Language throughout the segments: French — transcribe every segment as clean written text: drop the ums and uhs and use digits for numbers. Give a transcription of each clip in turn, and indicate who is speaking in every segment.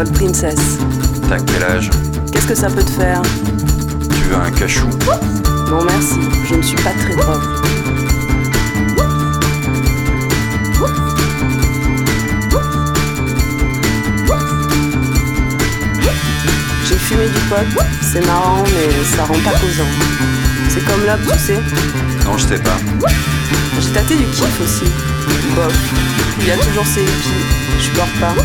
Speaker 1: drogue, princess.
Speaker 2: T'as quel âge?
Speaker 1: Qu'est-ce que ça peut te faire?
Speaker 2: Tu veux un cachou?
Speaker 1: Non merci, je ne suis pas très drogue. J'ai fumé du pot, c'est marrant mais ça rend pas causant. C'est comme l'op, tu sais.
Speaker 2: Non, je sais pas.
Speaker 1: J'ai tâté du kiff aussi. Bof. Il y a toujours ces hippies, je pleure pas.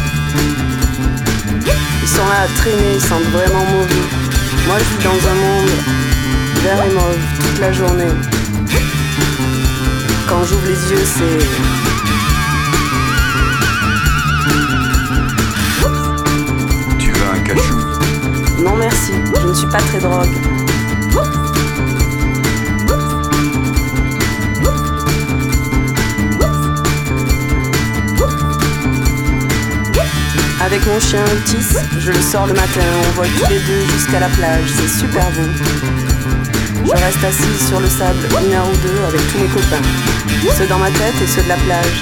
Speaker 1: Ils sont là à traîner, ils sentent vraiment mauvais. Moi je vis dans un monde vert et mauve toute la journée. Quand j'ouvre les yeux, c'est...
Speaker 2: Tu veux un cachou?
Speaker 1: Non merci, je ne suis pas très drogue. Avec mon chien Otis, je le sors le matin, on vole tous les deux jusqu'à la plage, c'est super beau. Je reste assise sur le sable 1 heure ou 2 avec tous mes copains, ceux dans ma tête et ceux de la plage.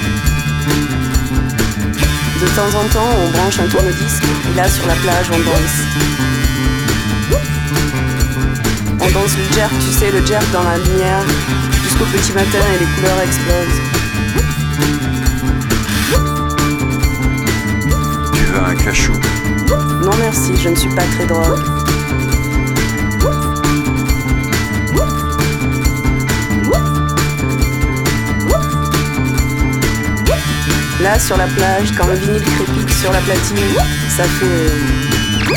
Speaker 1: De temps en temps, on branche un tourne-disque et là sur la plage on danse. On danse le jerk, tu sais, le jerk dans la lumière, jusqu'au petit matin et les couleurs explosent.
Speaker 2: Tu veux un cachou?
Speaker 1: Non merci, je ne suis pas très drogue. Là sur la plage, quand le vinyle crépite sur la platine, ça fait...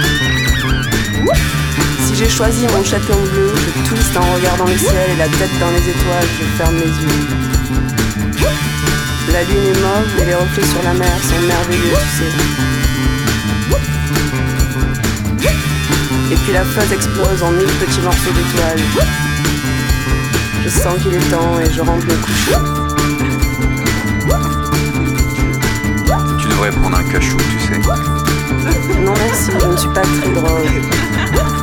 Speaker 1: Si j'ai choisi mon châtelain bleu, je twiste en regardant le ciel et la tête dans les étoiles, je ferme les yeux. La lune est mauve et les reflets sur la mer sont merveilleux, tu sais. Et puis la fuzz explose en 1000 petits morceaux d'étoiles. Je sens qu'il est temps et je rentre me coucher.
Speaker 2: Tu devrais prendre un cachou, tu sais.
Speaker 1: Non merci, je ne suis pas très drogue.